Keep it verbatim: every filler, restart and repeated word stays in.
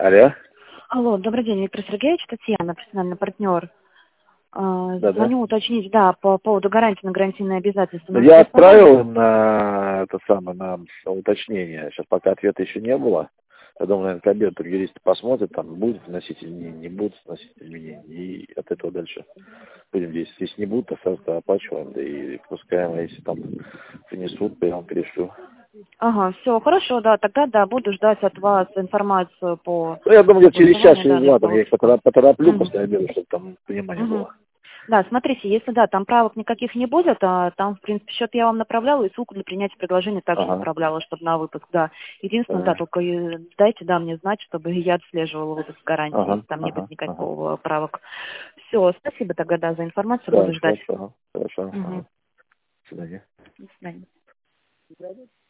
Алло. Алло, добрый день, Виктор Сергеевич, Татьяна, профессиональный партнер. А, Да, да. Звоню уточнить, да, по поводу гарантии на гарантийные обязательства. Ну, Мы я уже отправил на это самое, на уточнение. Сейчас пока ответа еще не было. Я думаю, наверное, к обеду юристы посмотрят, там будет вносить изменения, не будут вносить изменения. И от этого дальше будем действовать. Если не будут, то сразу оплачиваем, да и пускаем, а если там принесут, то я вам перешлю. Ага, все, хорошо, да, тогда, да, буду ждать от вас информацию по Ну, я думаю, где-то через час, согласованию через данных два, там я их получку. потора- потороплю Угу. после обеда, чтобы там понимание Угу. было. Да, смотрите, если да, там правок никаких не будет, а там, в принципе, счет я вам направляла, и ссылку для принятия предложения также Ага. направляла, чтобы на выпуск, да. Единственное, да, Ага, только э, дайте, да, мне знать, чтобы я отслеживала выпуск гарантии, ага, если там не ага. будет ага. никакого правок. Все, спасибо тогда, да, за информацию, Да, буду ждать. хорошо, хорошо. Угу. Ага. До свидания. До свидания.